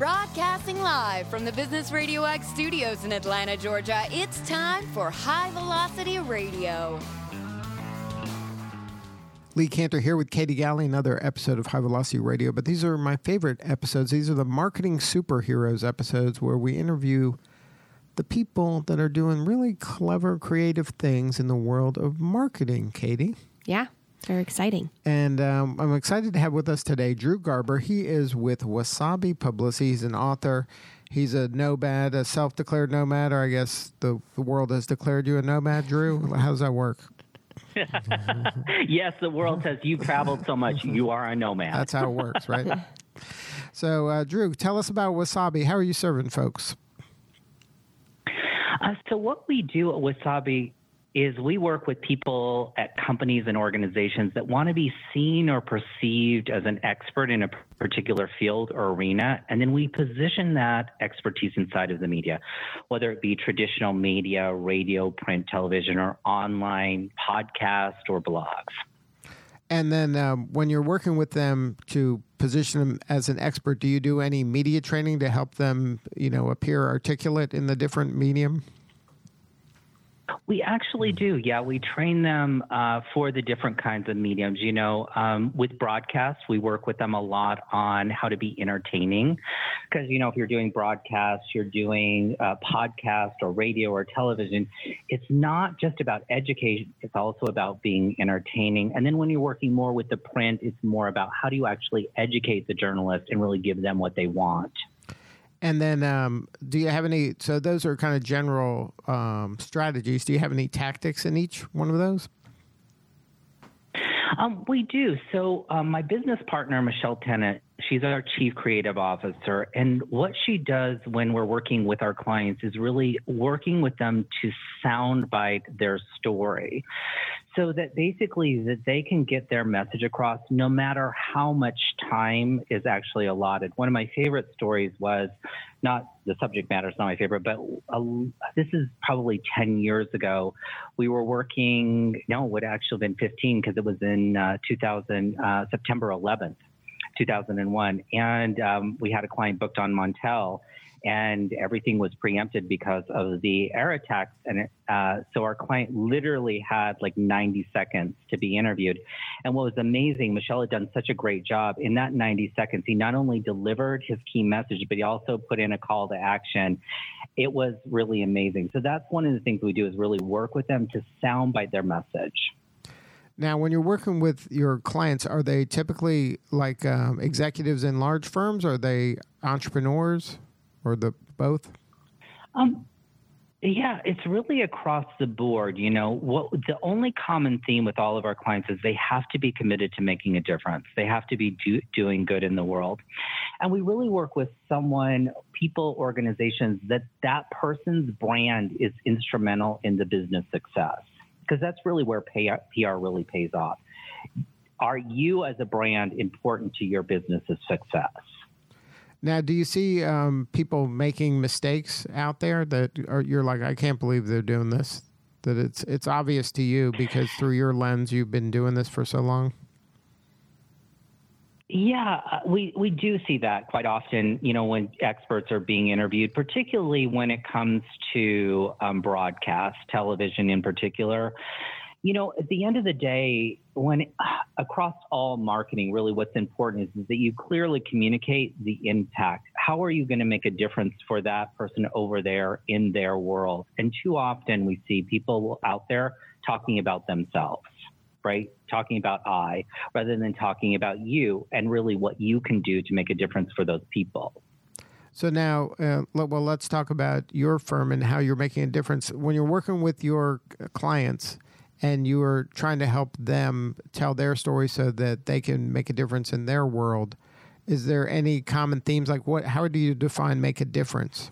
Broadcasting live from the Business Radio X studios in Atlanta, Georgia, it's time for High Velocity Radio. Lee Cantor here with Katie Galley, another episode of High Velocity Radio. But these are my favorite episodes. These are the Marketing Superheroes episodes where we interview the people that are doing really clever, creative things in the world of marketing, Katie. Yeah, they're exciting. And I'm excited to have with us today Drew Garber. He is with Wasabi Publicity. He's an author. He's a nomad, a self-declared nomad, or I guess the world has declared you a nomad, Drew. How does that work? Yes, the world says you've traveled so much, you are a nomad. That's how it works, right? So, Drew, tell us about Wasabi. How are you serving folks? So what we do at Wasabi is we work with people at companies and organizations that want to be seen or perceived as an expert in a particular field or arena, and then we position that expertise inside of the media, whether it be traditional media, radio, print, television, or online, podcast, or blogs. And then when you're working with them to position them as an expert, do you do any media training to help them, appear articulate in the different medium? We actually do. Yeah, we train them for the different kinds of mediums. With broadcasts, we work with them a lot on how to be entertaining. Because, if you're doing broadcasts, you're doing podcast or radio or television, it's not just about education. It's also about being entertaining. And then when you're working more with the print, it's more about how do you actually educate the journalist and really give them what they want. And then do you have any, so those are kind of general strategies. Do you have any tactics in each one of those? We do. So my business partner, Michelle Tennant, she's our chief creative officer. And what she does when we're working with our clients is really working with them to soundbite their story so that basically that they can get their message across no matter how much time is actually allotted. One of my favorite stories was not the subject matter is not my favorite, but this is probably 10 years ago. We were working, no, it would actually have been 15 because it was in September 11th. 2001. And we had a client booked on Montel, and everything was preempted because of the air attacks. And so our client literally had like 90 seconds to be interviewed. And what was amazing, Michelle had done such a great job. In that 90 seconds, he not only delivered his key message, but he also put in a call to action. It was really amazing. So that's one of the things we do is really work with them to soundbite their message. Now, when you're working with your clients, are they typically like executives in large firms? Are they entrepreneurs or both? Yeah, it's really across the board. The only common theme with all of our clients is they have to be committed to making a difference. They have to be doing good in the world. And we really work with people, organizations that person's brand is instrumental in the business success. Because that's really where PR really pays off. Are you as a brand important to your business's success? Now, do you see people making mistakes out there that you're like, I can't believe they're doing this? That it's obvious to you because through your lens, you've been doing this for so long? Yeah, we do see that quite often, when experts are being interviewed, particularly when it comes to broadcast, television in particular. At the end of the day, when across all marketing, really what's important is that you clearly communicate the impact. How are you going to make a difference for that person over there in their world? And too often we see people out there talking about themselves. Right? Talking about I rather than talking about you and really what you can do to make a difference for those people. So now, let's talk about your firm and how you're making a difference. When you're working with your clients and you are trying to help them tell their story so that they can make a difference in their world, is there any common themes? Like how do you define make a difference?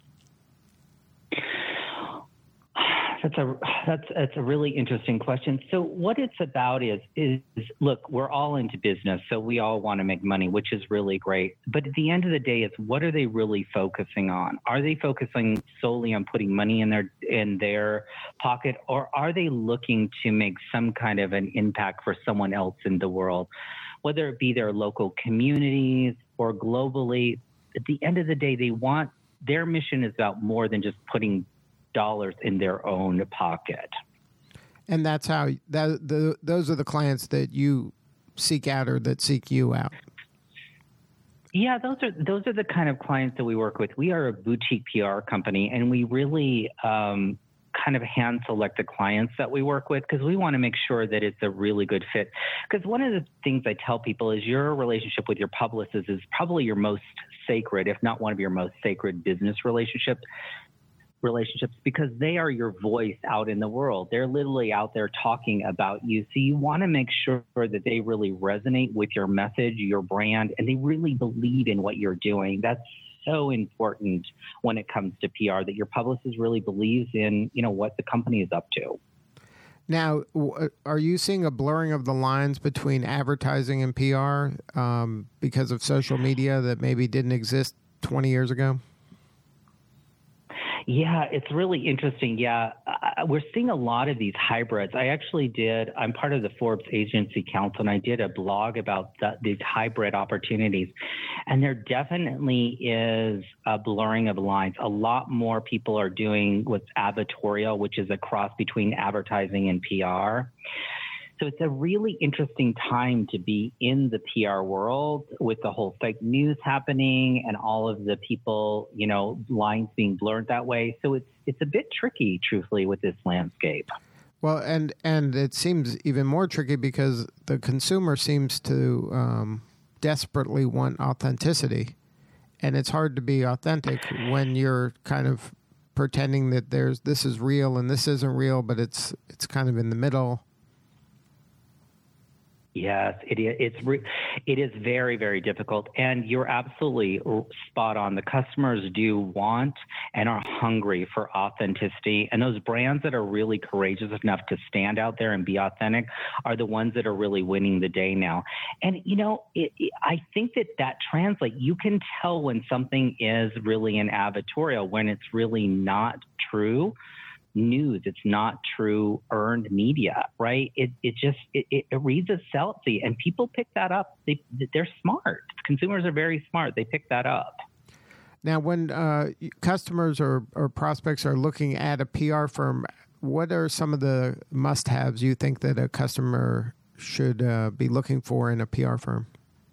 That's a really interesting question. So what it's about is look, we're all into business, so we all want to make money, which is really great. But at the end of the day, it's what are they really focusing on? Are they focusing solely on putting money in their pocket, or are they looking to make some kind of an impact for someone else in the world, whether it be their local communities or globally? at the end of the day, their mission is about more than just putting dollars in their own pocket. And that's how those are the clients that you seek out or that seek you out. Yeah, those are the kind of clients that we work with. We are a boutique PR company, and we really kind of hand select the clients that we work with because we want to make sure that it's a really good fit. Because one of the things I tell people is your relationship with your publicist is probably your most sacred, if not one of your most sacred business relationships, because they are your voice out in the world. They're literally out there talking about you. So you want to make sure that they really resonate with your message, your brand, and they really believe in what you're doing. That's so important when it comes to PR, that your publicist really believes in, what the company is up to. Now, are you seeing a blurring of the lines between advertising and PR because of social media that maybe didn't exist 20 years ago? Yeah, it's really interesting. Yeah, we're seeing a lot of these hybrids. I'm part of the Forbes Agency Council, and I did a blog about these hybrid opportunities. And there definitely is a blurring of lines. A lot more people are doing what's advertorial, which is a cross between advertising and PR. So it's a really interesting time to be in the PR world with the whole fake news happening and all of the people, lines being blurred that way. So it's a bit tricky, truthfully, with this landscape. Well, and it seems even more tricky because the consumer seems to desperately want authenticity. And it's hard to be authentic when you're kind of pretending that this is real and this isn't real, but it's kind of in the middle. Yes, it is very, very difficult. And you're absolutely spot on. The customers do want and are hungry for authenticity. And those brands that are really courageous enough to stand out there and be authentic are the ones that are really winning the day now. And, I think that translates. You can tell when something is really an advertorial, when it's really not true news. It's not true earned media, right? It reads itself, and people pick that up. They're smart. Consumers are very smart. They pick that up. Now, when customers or prospects are looking at a PR firm, what are some of the must-haves you think that a customer should be looking for in a PR firm?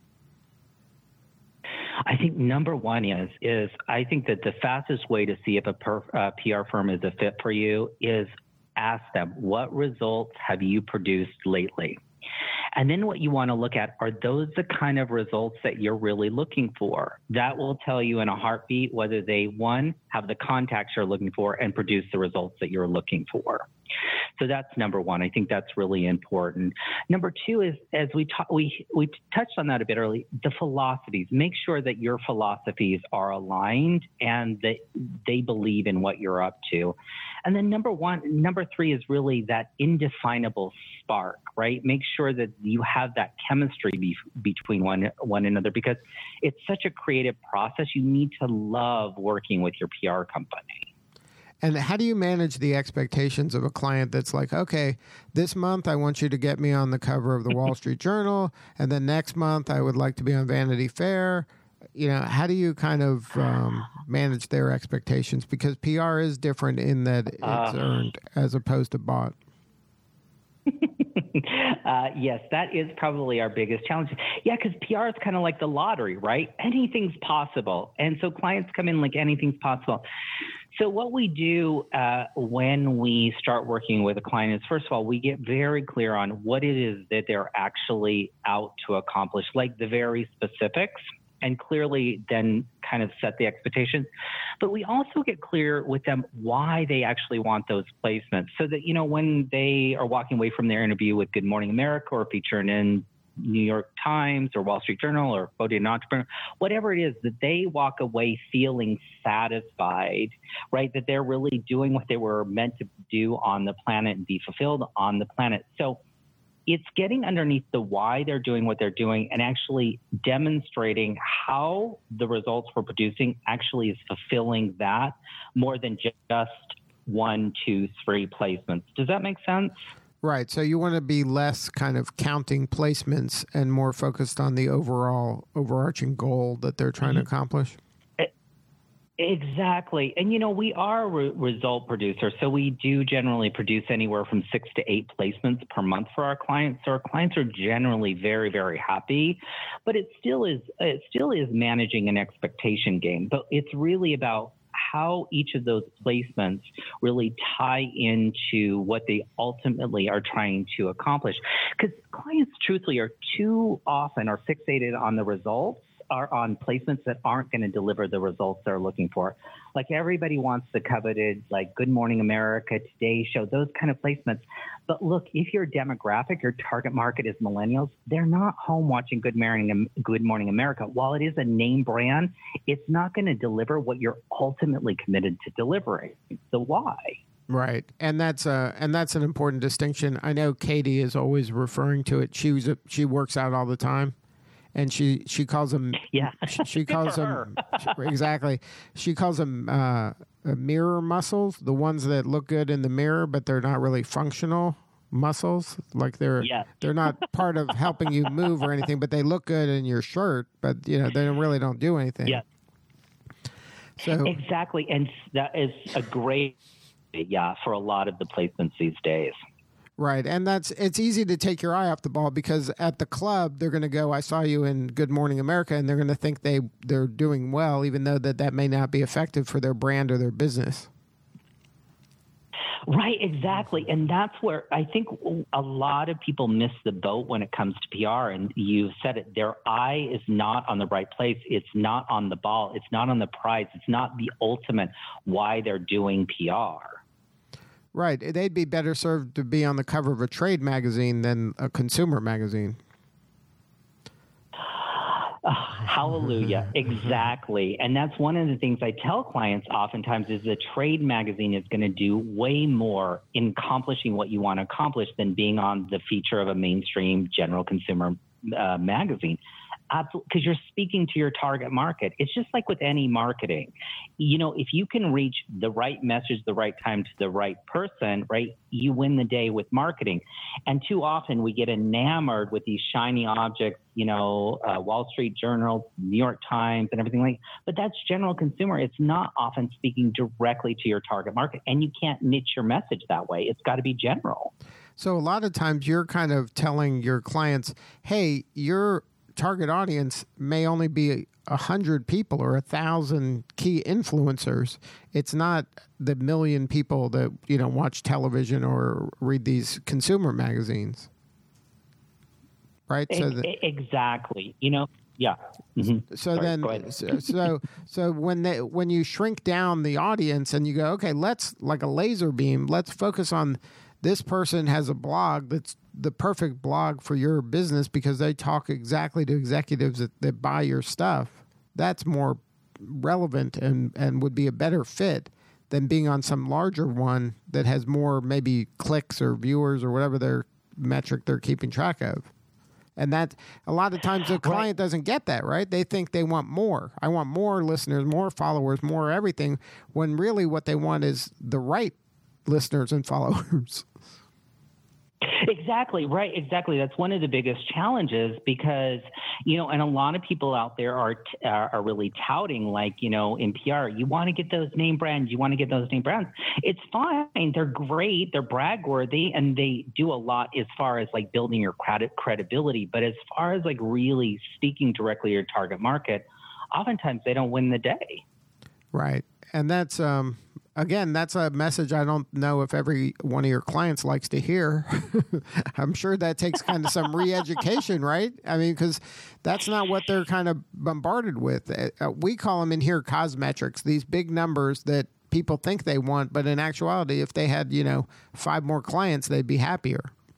I think number one is I think that the fastest way to see if a PR firm is a fit for you is ask them, what results have you produced lately? And then what you want to look at, are those the kind of results that you're really looking for? That will tell you in a heartbeat whether they, one, have the contacts you're looking for and produce the results that you're looking for. So that's number one. I think that's really important. Number two is, as we touched on that a bit early, the philosophies. Make sure that your philosophies are aligned and that they believe in what you're up to. And then number three is really that indefinable spark, right? Make sure that you have that chemistry between one another, because it's such a creative process. You need to love working with your PR company. And how do you manage the expectations of a client that's like, okay, this month I want you to get me on the cover of the Wall Street Journal, and then next month I would like to be on Vanity Fair? How do you kind of manage their expectations? Because PR is different in that it's earned as opposed to bought. Yes, that is probably our biggest challenge. Yeah, because PR is kind of like the lottery, right? Anything's possible. And so clients come in like anything's possible. So what we do when we start working with a client is, first of all, we get very clear on what it is that they're actually out to accomplish, like the very specifics, and clearly then kind of set the expectations. But we also get clear with them why they actually want those placements, so that, when they are walking away from their interview with Good Morning America or featuring in New York Times or Wall Street Journal or Quoted Entrepreneur, whatever it is, that they walk away feeling satisfied, right? That they're really doing what they were meant to do on the planet and be fulfilled on the planet. So it's getting underneath the why they're doing what they're doing and actually demonstrating how the results we're producing actually is fulfilling that more than just 1, 2, 3 placements. Does that make sense? Right. So you want to be less kind of counting placements and more focused on the overall overarching goal that they're trying to accomplish? Exactly. And, we are a result producer. So we do generally produce anywhere from 6 to 8 placements per month for our clients. So our clients are generally very, very happy, but it still is managing an expectation game. But it's really about how each of those placements really tie into what they ultimately are trying to accomplish. Because clients truthfully are too often are fixated on the results, are on placements that aren't going to deliver the results they're looking for. Like everybody wants the coveted, like Good Morning America, Today Show, those kind of placements. But look, if your demographic, your target market is millennials, they're not home watching Good Morning America. While it is a name brand, it's not going to deliver what you're ultimately committed to delivering. So why? Right, and that's an important distinction. I know Katie is always referring to it. She works out all the time. And she calls them she calls them exactly. She calls them mirror muscles, the ones that look good in the mirror, but they're not really functional muscles. Like they're not part of helping you move or anything, but they look good in your shirt, but they really don't do anything. Yeah. So exactly, and that is a great for a lot of the placements these days. Right, and it's easy to take your eye off the ball because at the club they're going to go, I saw you in Good Morning America, and they're going to think they're doing well, even though that may not be effective for their brand or their business. Right, exactly, and that's where I think a lot of people miss the boat when it comes to PR, and you said it, their eye is not on the right place, it's not on the ball, it's not on the prize, it's not the ultimate why they're doing PR. Right. They'd be better served to be on the cover of a trade magazine than a consumer magazine. Hallelujah. Exactly. And that's one of the things I tell clients oftentimes is the trade magazine is going to do way more in accomplishing what you want to accomplish than being on the feature of a mainstream general consumer magazine. Because you're speaking to your target market. It's just like with any marketing. If you can reach the right message, the right time to the right person, right, you win the day with marketing. And too often we get enamored with these shiny objects, Wall Street Journal, New York Times, and everything like that. But that's general consumer. It's not often speaking directly to your target market. And you can't niche your message that way. It's got to be general. So a lot of times you're kind of telling your clients, hey, your target audience may only be 100 people or 1,000 key influencers. It's not the million people that watch television or read these consumer magazines, right? Exactly. Yeah. Mm-hmm. So when you shrink down the audience and you go, okay, let's like a laser beam, let's focus on this person has a blog that's the perfect blog for your business because they talk exactly to executives that buy your stuff. That's more relevant and would be a better fit than being on some larger one that has more maybe clicks or viewers or whatever their metric they're keeping track of. And that a lot of times the client doesn't get that, right? They think they want more. I want more listeners, more followers, more everything, when really what they want is the right listeners and followers. Exactly. Right. Exactly. That's one of the biggest challenges because, and a lot of people out there are really touting like, in PR, you want to get those name brands. You want to get those name brands. It's fine. They're great. They're brag worthy and they do a lot as far as like building your credibility. But as far as like really speaking directly to your target market, oftentimes they don't win the day. Right. And that's, again, that's a message I don't know if every one of your clients likes to hear. I'm sure that takes kind of some re-education, right? I mean, because that's not what they're kind of bombarded with. We call them in here cosmetrics, these big numbers that people think they want, but in actuality, if they had, 5 more clients, they'd be happier.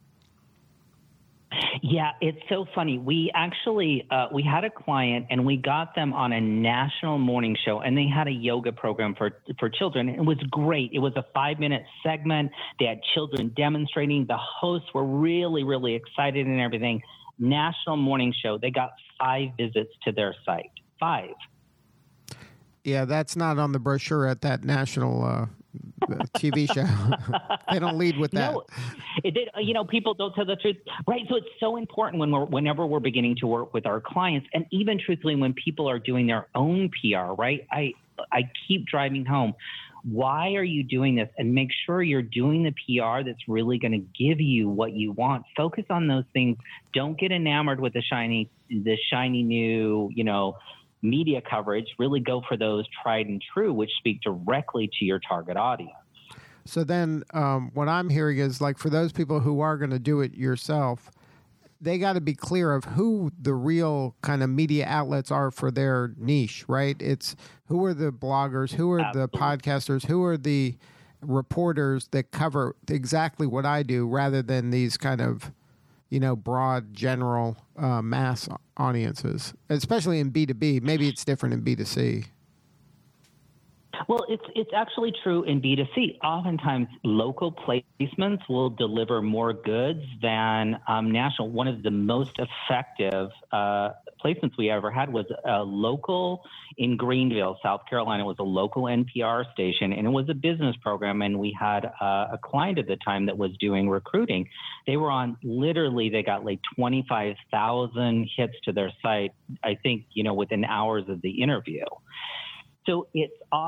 Yeah, it's so funny. We actually, we had a client and we got them on a national morning show and they had a yoga program for children. It was great. It was a 5-minute segment. They had children demonstrating. The hosts were really, really excited and everything. National morning show. They got 5 visits to their site. 5. Yeah, that's not on the brochure at that national TV show. They don't lead with that. No, people don't tell the truth, right? So it's so important whenever we're beginning to work with our clients, and even truthfully, when people are doing their own PR, right? I keep driving home. Why are you doing this? And make sure you're doing the PR that's really going to give you what you want. Focus on those things. Don't get enamored with the shiny new, media coverage. Really go for those tried and true, which speak directly to your target audience. So then what I'm hearing is, like, for those people who are going to do it yourself, they got to be clear of who the real kind of media outlets are for their niche, right? It's who are the bloggers, who are the podcasters, who are the reporters that cover exactly what I do, rather than these kind of, broad, general mass audiences, especially in B2B. Maybe it's different in B2C. Well, it's actually true in B2C. Oftentimes, local placements will deliver more goods than national. One of the most effective placements we ever had was a local in Greenville, South Carolina. It was a local NPR station, and it was a business program. And we had a client at the time that was doing recruiting. They were on, literally, they got like 25,000 hits to their site, I think, within hours of the interview. So it's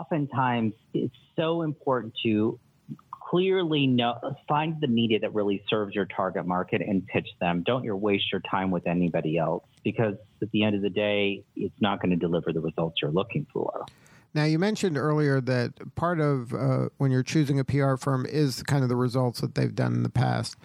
so important to clearly find the media that really serves your target market and pitch them. Don't waste your time with anybody else, because at the end of the day, it's not going to deliver the results you're looking for. Now, you mentioned earlier that part of when you're choosing a PR firm is kind of the results that they've done in the past.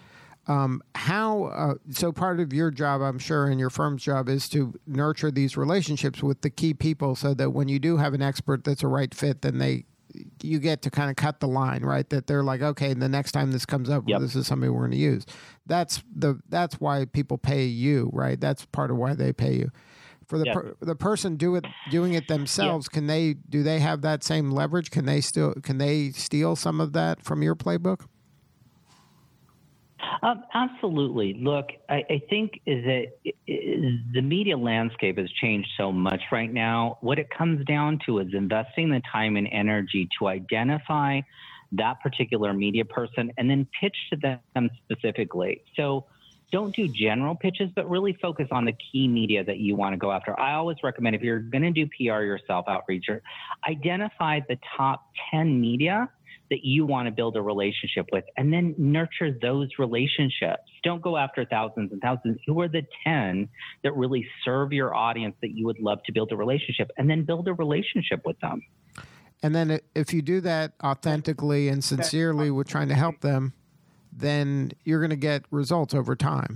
So part of your job, I'm sure, and your firm's job is to nurture these relationships with the key people, so that when you do have an expert that's a right fit, then you get to kind of cut the line, right? That they're like, okay, the next time this comes up, this is somebody we're going to use. That's why people pay you, right? That's part of why they pay you. For the person doing it themselves, do they have that same leverage? Can they steal some of that from your playbook? Absolutely. Look, I think that the media landscape has changed so much right now. What it comes down to is investing the time and energy to identify that particular media person and then pitch to them specifically. So don't do general pitches, but really focus on the key media that you want to go after. I always recommend, if you're going to do PR yourself, outreach, identify the top 10 media that you want to build a relationship with, and then nurture those relationships. Don't go after thousands and thousands. Who are the 10 that really serve your audience that you would love to build a relationship, and then build a relationship with them. And then if you do that authentically and sincerely with trying to help them, then you're going to get results over time.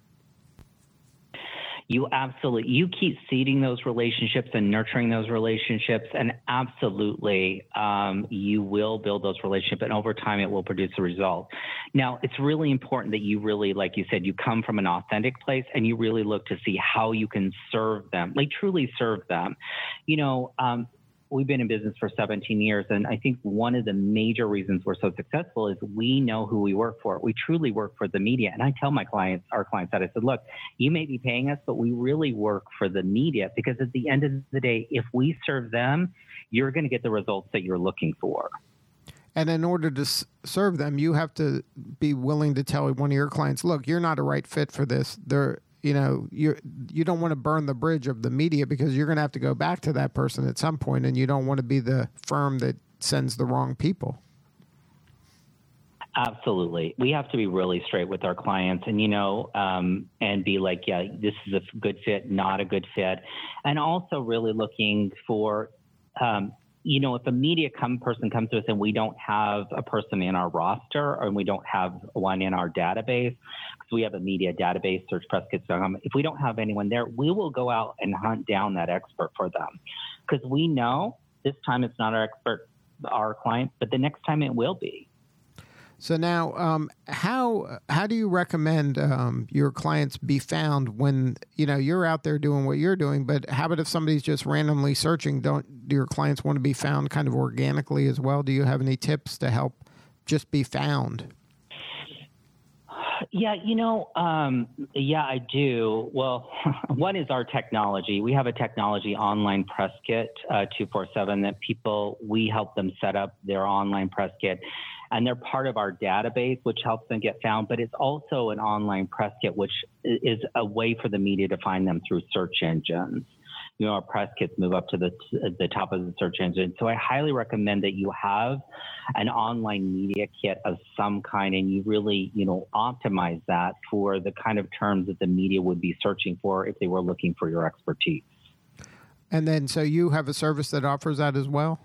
You keep seeding those relationships and nurturing those relationships, and absolutely you will build those relationships, and over time it will produce a result. Now, it's really important that you really, like you said, you come from an authentic place and you really look to see how you can serve them, like truly serve them. We've been in business for 17 years, and I think one of the major reasons we're so successful is we know who we work for. We truly work for the media. And I tell our clients that, I said, look, you may be paying us, but we really work for the media, because at the end of the day, if we serve them, you're going to get the results that you're looking for. And in order to serve them, you have to be willing to tell one of your clients, look, you're not a right fit for this. You don't want to burn the bridge of the media, because you're going to have to go back to that person at some point, and you don't want to be the firm that sends the wrong people. Absolutely. We have to be really straight with our clients and, and be like, yeah, this is a good fit, not a good fit. And also really looking for, if a media person comes to us and we don't have a person in our roster, and we don't have one in our database, because we have a media database, searchpresskits.com. If we don't have anyone there, we will go out and hunt down that expert for them, because we know this time it's not our client, but the next time it will be. So now, how do you recommend your clients be found when you're out there doing what you're doing? But how about if somebody's just randomly searching? Do your clients want to be found kind of organically as well? Do you have any tips to help just be found? Yeah, yeah, I do. Well, one is our technology. We have a technology online press kit 247 that we help them set up their online press kit, and they're part of our database, which helps them get found. But it's also an online press kit, which is a way for the media to find them through search engines. Our press kits move up to the top of the search engine. So I highly recommend that you have an online media kit of some kind, and you really, optimize that for the kind of terms that the media would be searching for if they were looking for your expertise. And then, so you have a service that offers that as well?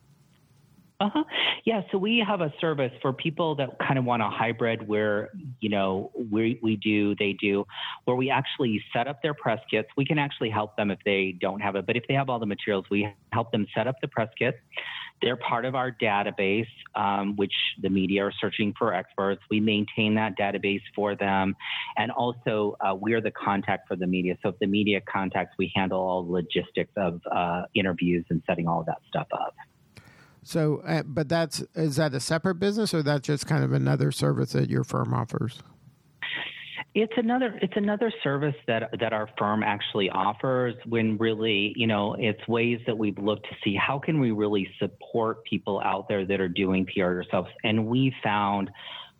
Yeah, so we have a service for people that kind of want a hybrid where, we do, they do, where we actually set up their press kits. We can actually help them if they don't have it, but if they have all the materials, we help them set up the press kits. They're part of our database, which the media are searching for experts. We maintain that database for them. And also, we're the contact for the media. So if the media contacts, we handle all the logistics of interviews and setting all of that stuff up. So, but is that a separate business, or that's just kind of another service that your firm offers? It's another service that our firm actually offers, when really, it's ways that we've looked to see how can we really support people out there that are doing PR yourselves. And we found,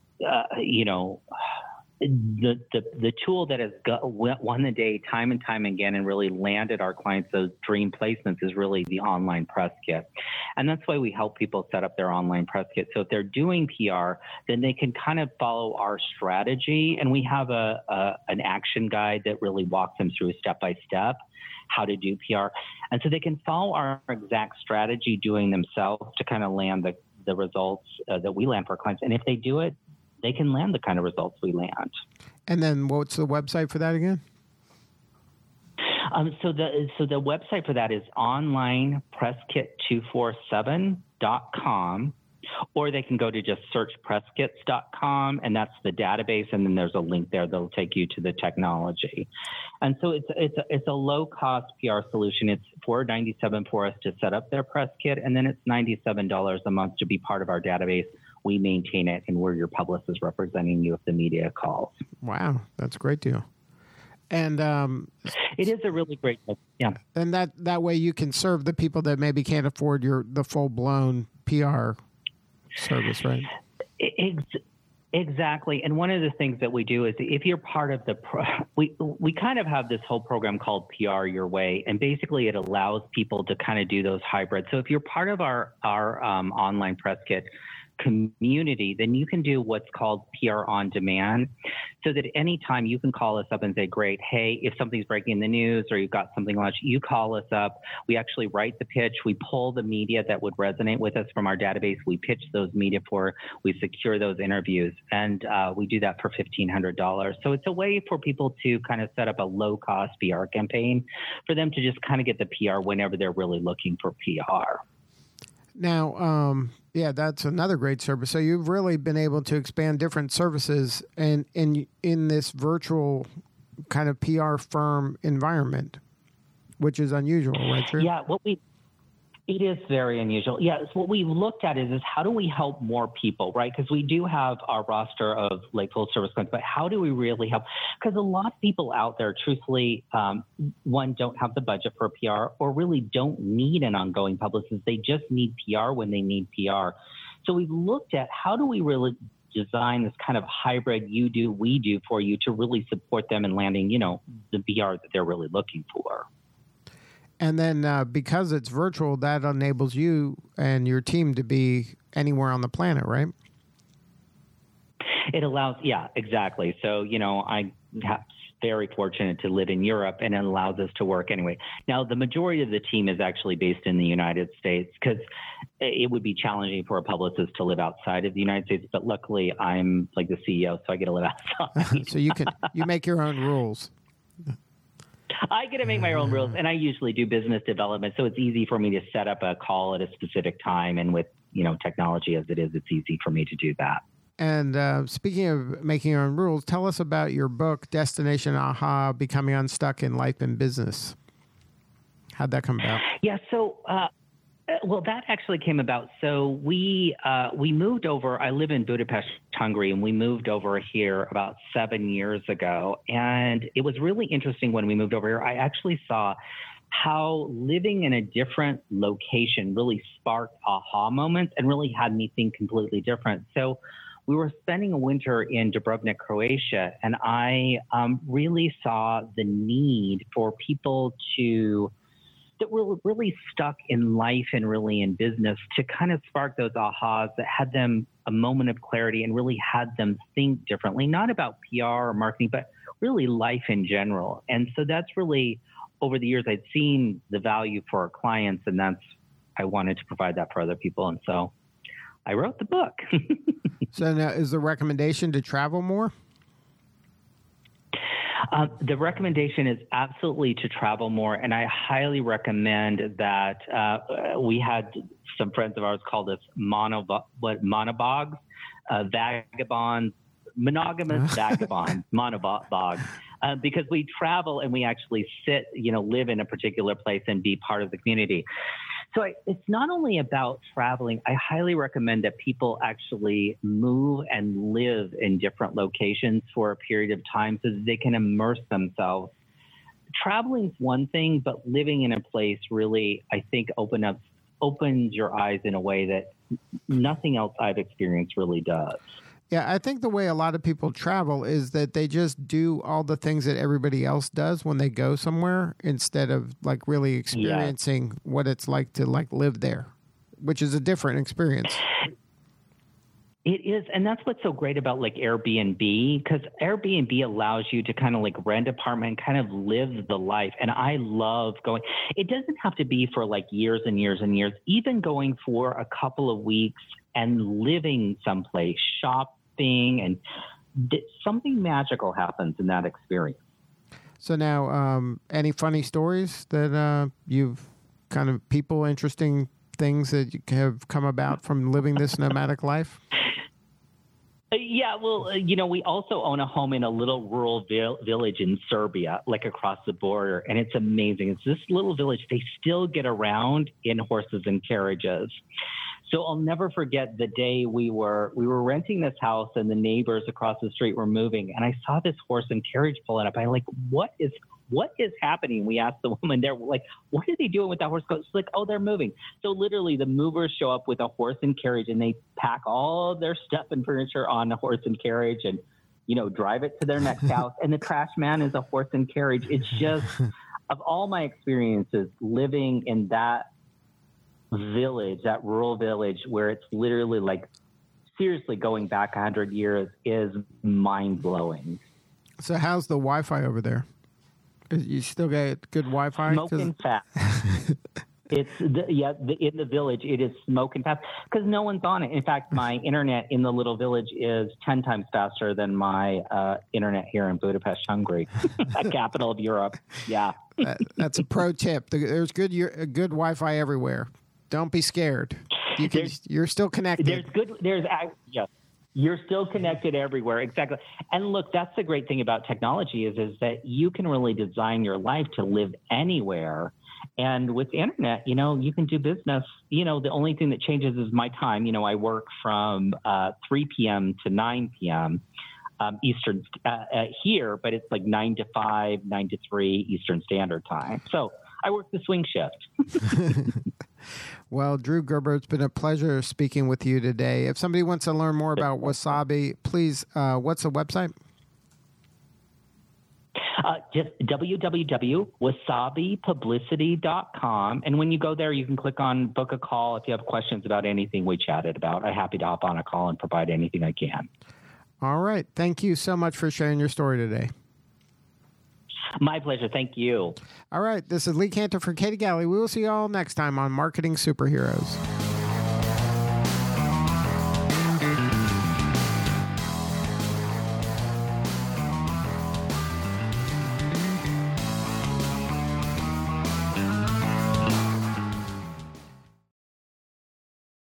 the tool that has won the day time and time again and really landed our clients those dream placements is really the online press kit. And that's why we help people set up their online press kit. So if they're doing PR, then they can kind of follow our strategy. And we have an action guide that really walks them through step by step how to do PR. And so they can follow our exact strategy doing themselves to kind of land the results that we land for our clients. And if they do it, they can land the kind of results we land. And then what's the website for that again? So the website for that is onlinepresskit247.com, or they can go to just searchpresskits.com, and that's the database, and then there's a link there that'll take you to the technology. And so it's a low-cost PR solution. It's $497 for us to set up their press kit, and then it's $97 a month to be part of our database. We maintain it, and we're your publicist representing you if the media calls. Wow, that's a great deal. And it is a really great deal. Yeah. And that way you can serve the people that maybe can't afford the full-blown PR service, right? Exactly. And one of the things that we do is if you're part of we kind of have this whole program called PR Your Way, and basically it allows people to kind of do those hybrids. So if you're part of our online press kit community, then you can do what's called PR on demand, so that anytime you can call us up and say, great, hey, if something's breaking in the news or you've got something launched, you call us up. We actually write the pitch. We pull the media that would resonate with us from our database. We pitch those media we secure those interviews, and we do that for $1,500. So it's a way for people to kind of set up a low-cost PR campaign for them to just kind of get the PR whenever they're really looking for PR. Now, yeah, that's another great service. So you've really been able to expand different services in this virtual kind of PR firm environment, which is unusual, right? Drew? Yeah, it is very unusual. Yeah, so what we've looked at is how do we help more people, right? Because we do have our roster of full service clients, but how do we really help? Because a lot of people out there, truthfully, one, don't have the budget for PR, or really don't need an ongoing publicist. They just need PR when they need PR. So we've looked at how do we really design this kind of hybrid you do, we do for you to really support them in landing, the PR that they're really looking for. And then because it's virtual, that enables you and your team to be anywhere on the planet, right? It allows, yeah, exactly. So, I'm very fortunate to live in Europe, and it allows us to work anyway. Now, the majority of the team is actually based in the United States, because it would be challenging for a publicist to live outside of the United States. But luckily, I'm like the CEO, so I get to live outside. So you make your own rules. I get to make my own rules, and I usually do business development, so it's easy for me to set up a call at a specific time. And with technology as it is, it's easy for me to do that. And speaking of making your own rules, tell us about your book, Destination Aha: Becoming Unstuck in Life and Business. How'd that come about? Yeah, so Well, that actually came about. So we moved over. I live in Budapest, Hungary, and we moved over here about 7 years ago. And it was really interesting when we moved over here. I actually saw how living in a different location really sparked aha moments and really had me think completely different. So we were spending a winter in Dubrovnik, Croatia, and I really saw the need for people that were really stuck in life and really in business to kind of spark those ahas that had them a moment of clarity and really had them think differently, not about PR or marketing, but really life in general. And so that's really, over the years, I'd seen the value for our clients, and I wanted to provide that for other people. And so I wrote the book. So now, is the recommendation to travel more? The recommendation is absolutely to travel more, and I highly recommend that. We had some friends of ours called us monobogs, vagabonds, monogamous vagabonds, monobogs, because we travel and we actually live in a particular place and be part of the community. So it's not only about traveling. I highly recommend that people actually move and live in different locations for a period of time so that they can immerse themselves. Traveling is one thing, but living in a place really, I think, opens your eyes in a way that nothing else I've experienced really does. Yeah, I think the way a lot of people travel is that they just do all the things that everybody else does when they go somewhere instead of like really experiencing what it's like to like live there, which is a different experience. It is. And that's what's so great about like Airbnb, because Airbnb allows you to kind of like rent an apartment and kind of live the life. And I love going. It doesn't have to be for like years and years and years, even going for a couple of weeks and living someplace, shopping, and something magical happens in that experience. So now, any funny stories that you've kind of interesting things that have come about from living this nomadic life? Yeah, well, we also own a home in a little rural village in Serbia, like across the border, and it's amazing. It's this little village. They still get around in horses and carriages. So I'll never forget the day we were renting this house and the neighbors across the street were moving, and I saw this horse and carriage pulling up. I'm like, what is happening? We asked the woman there, like, what are they doing with that horse? She's like, oh, they're moving. So literally the movers show up with a horse and carriage, and they pack all their stuff and furniture on a horse and carriage and, drive it to their next house. And the trash man is a horse and carriage. It's just, of all my experiences living in that village, that rural village where it's literally like seriously going back 100 years is mind-blowing. So how's the Wi-Fi over there? You still get good Wi-Fi? Smoking fast. In the village, it is smoking fast because no one's on it. In fact, my internet in the little village is 10 times faster than my internet here in Budapest, Hungary, the capital of Europe. Yeah. That's a pro tip. There's good Wi-Fi everywhere. Don't be scared. You're still connected. You're still connected everywhere. Exactly. And look, that's the great thing about technology is that you can really design your life to live anywhere. And with the internet, you can do business. The only thing that changes is my time. I work from 3 p.m. to 9 p.m. Eastern here, but it's like 9 to 5, 9 to 3 Eastern Standard Time. So I work the swing shift. Well, Drew Gerber, it's been a pleasure speaking with you today. If somebody wants to learn more about Wasabi, please, what's the website? Just www.wasabipublicity.com. And when you go there, you can click on book a call if you have questions about anything we chatted about. I'm happy to hop on a call and provide anything I can. All right. Thank you so much for sharing your story today. My pleasure. Thank you. All right. This is Lee Cantor for Katie Galley. We will see you all next time on Marketing Superheroes.